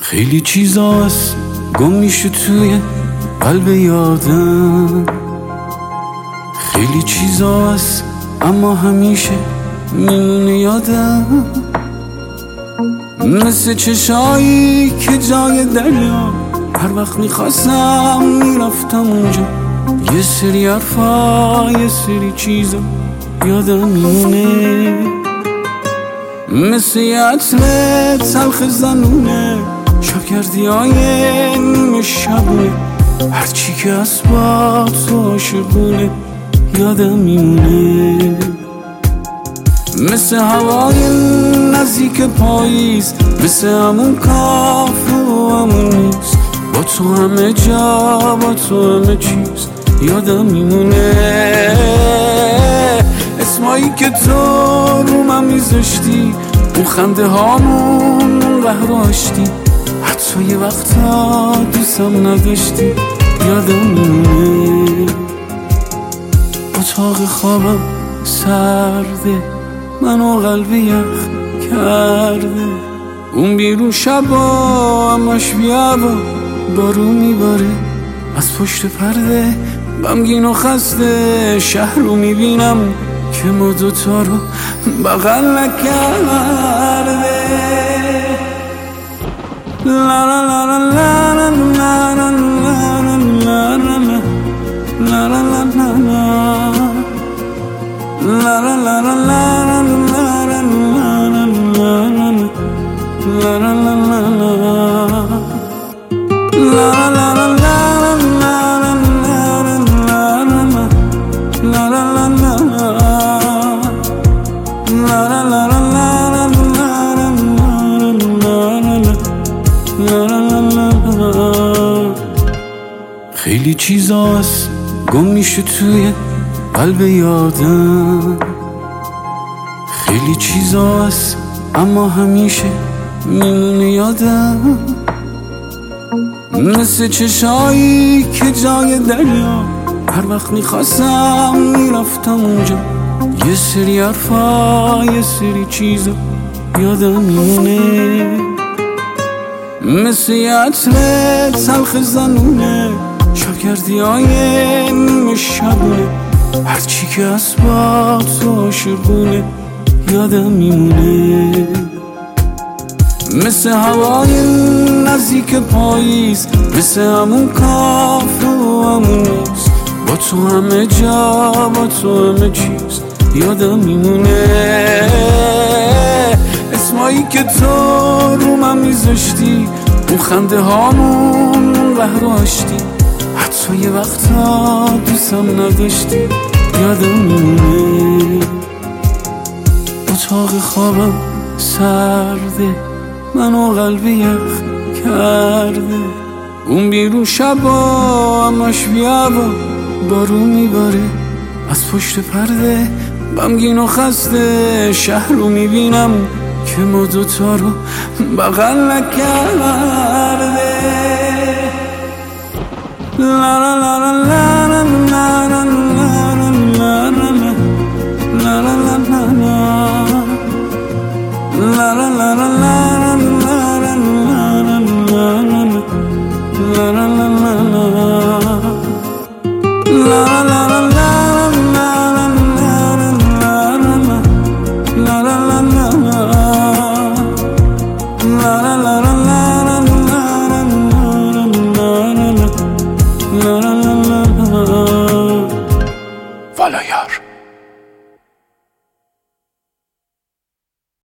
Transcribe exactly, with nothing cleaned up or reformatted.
خیلی چیزاست گم میشه توی قلب یادم، خیلی چیزاست اما همیشه میمونه یادم، مثل چشایی که جای دریا هر وقت میخواستم میرفتم اونجا، یه سری حرفا یه سری چیزا یادم میمونه، مثل یه عطر تلخ زنونه شب کردی های نیمه شبونه، هرچی که از با تو عاشقونه یادم میمونه، مثل هوای نزدیک پاییز، مثل همون کافه و همون نیست، با تو همه جا با تو همه چیز یادم میمونه، اسمایی که تو رو من میذاشتی، اون خنده هامون اون قهر و آشتی، حتی یه وقتا دوستم نداشتی یادم میمونه، اتاق خوابم سرده منو قلب یخ کرده، اون بیرون شبا همش بیابا بارون میباره، از پشت پرده غمگین و خسته شهر رو میبینم که ما دوتا رو بغل نکرده، لا لا لا لا لا لا لا لا لا لا خیلی چیزاست گم میشه توی قلب یادم، خیلی چیزاست اما همیشه میمونه یادم، مثل چشایی که جای دریا هر وقت میخواستم میرفتم اونجا، یه سری حرفا یه سری چیزا یادم میمونه، مثل یه عطر تلخ زنونه شب کردی های نیمه شبونه، هرچی که از با تو عاشقونه یادم میمونه، مثل هوای نزدیک پاییز، مثل همون کافه و همون نیست، با تو همه جا با تو همه چیز یادم میمونه، اسمایی که تو رو من میذاشتی، اون خنده هامون اون قهر و آشتی، حتی یه وقتا دوستم نداشتی یادم میمونه، اتاق خوابم سرده منو قلب یخ کرده، اون بیرون شبا همش بیابا بارون میباره، از پشت پرده غمگین و خسته شهر رو میبینم که ما دوتا رو بغل نکرده، لا لا لا لا لا لا لا لا والا یار